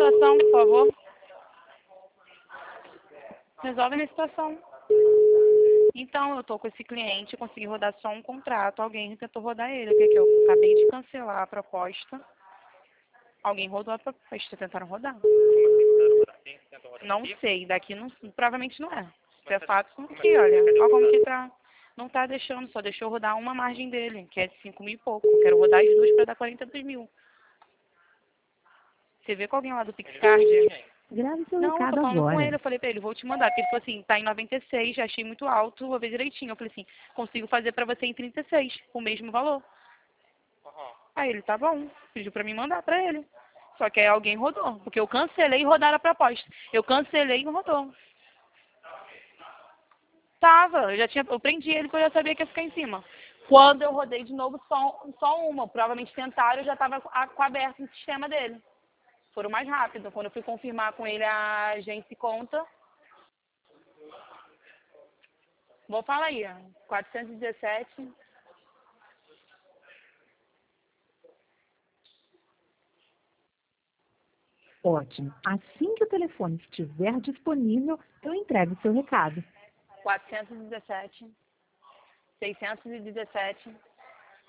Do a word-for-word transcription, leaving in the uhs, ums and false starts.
situação, por favor. Resolve a minha situação. Então, eu tô com esse cliente, consegui rodar só um contrato. Alguém tentou rodar ele. O que que eu acabei de cancelar a proposta. Alguém rodou a proposta, tentaram rodar. Não sei, daqui não, provavelmente não é. Isso é fato aqui, olha. Olha como que tá. Não tá deixando, só deixou rodar uma margem dele, que é de cinco mil e pouco. Eu quero rodar as duas para dar quarenta e dois mil. Você vê com alguém lá do Pixcard? Grave seu Não, eu tô recado falando com agora. ele. Eu falei pra ele, vou te mandar. Porque ele falou assim, tá em noventa e seis, já achei muito alto, vou ver direitinho. Eu falei assim, consigo fazer pra você em trinta e seis, o mesmo valor. Aí ele, tá bom. Pediu pra mim mandar pra ele. Só que aí alguém rodou, porque eu cancelei e rodaram a proposta. Eu cancelei e não rodou. Tava, eu já tinha, eu prendi ele porque eu já sabia que ia ficar em cima. Quando eu rodei de novo, só, só uma. Provavelmente tentaram, eu já estava com aberto no sistema dele. Foram mais rápido. Quando eu fui confirmar com ele a agência conta. Vou falar aí, ó. quatrocentos e dezessete. Ótimo. Assim que o telefone estiver disponível, eu entrego o seu recado. quatrocentos e dezessete. seiscentos e dezessete.